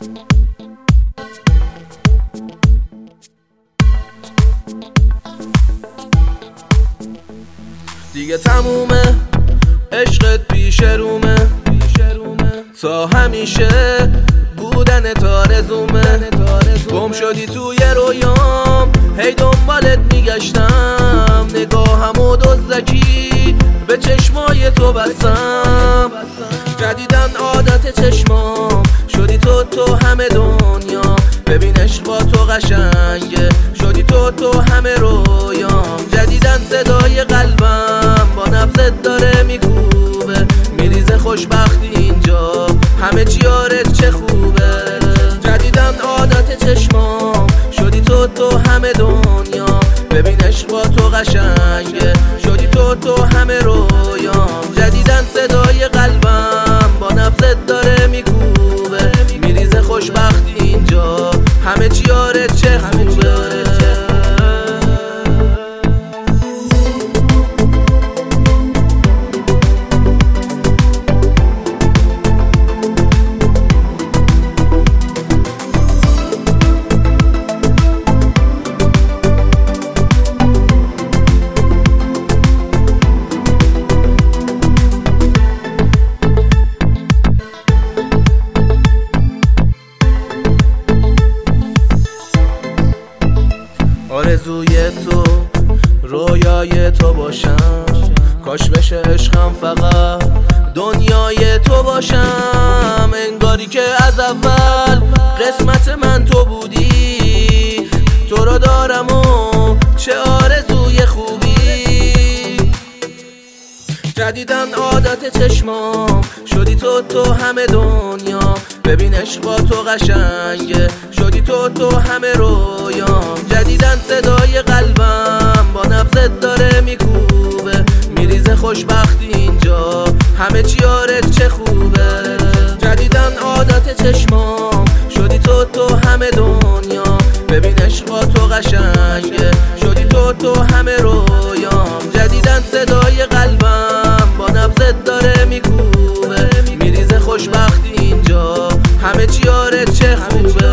دیگه تمومه عشقت پیش رومه، تا همیشه بودن تارزومه. گم شدی توی رویام، هی دنبالت میگشتم، نگاهمو دزدکی به چشمای تو بستم. جدیدن عادت چشمام شدی تو همه دنیا، ببین عشق با تو قشنگه، شدی تو همه رویام. جدیدن صدای قلبم با نبضت داره میکوبه، میریزه خوشبختی اینجا، همه چی آرت چه خوبه. جدیدن عادت چشمام شدی تو همه دنیا، ببین عشق با تو قشنگه، شدی تو همه رویام. جدیدن صدای قلبم با نبضت داره میکوبه، میریزه خوشبختی اینجا، همه چی آرت چه خوبه. آرزوی تو رویای تو باشم، کاش بشه عشقم فقط دنیای تو باشم. انگاری که از اول قسمت من تو بودی، تو رو دارم و چه آرزوی خوبی. جدیدن عادت چشمام شدی تو همه دنیا، ببین عشق با تو قشنگه، شدی تو همه رویام. جدیدن صدای قلبم با نبضت داره میکوبه، میریزه خوشبختی اینجا، همه چی آرت چه خوبه. جدیدن عادت چشمام شدی تو همه دنیا، ببین عشق با تو قشنگه، شدی تو همه رویام. جدیدن صدای قلبم با نبضت داره میکوبه، میریزه خوشبختی اینجا، همه چی آرت چه خوبه.